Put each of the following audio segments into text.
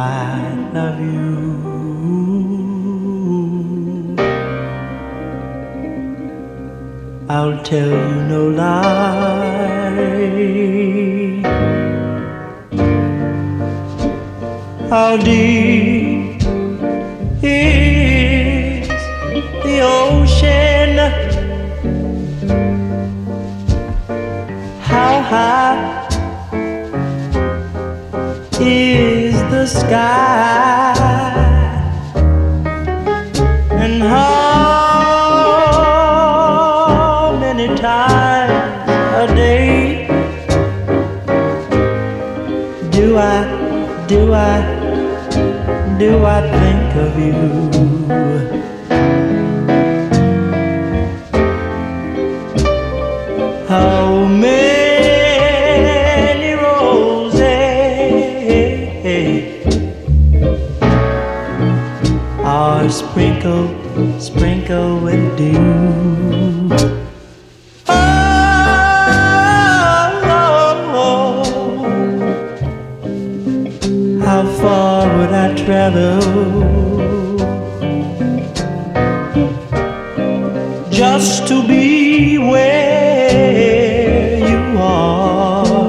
I love you. I'll tell you no lie. How deep is the ocean? How high is the sky? And how many times a day do I think of you? How many roses are sprinkled with dew? How far would I travel just to be where you are?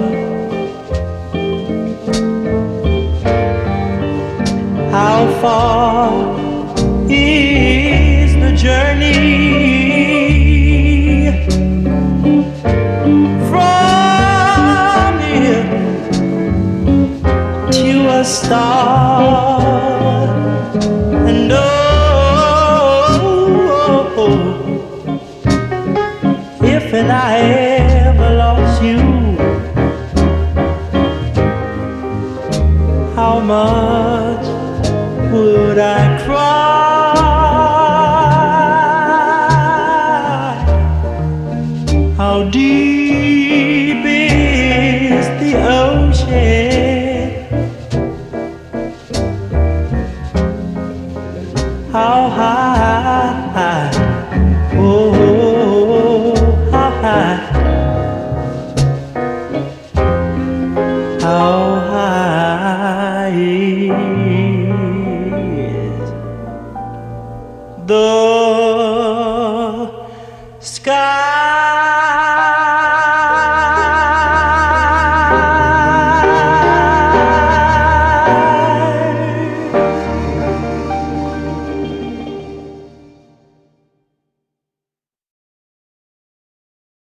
How far is the journey from here to a star? And if and I ever lost you, how much would I cry? How deep is the ocean? How high, oh, how high, how high is the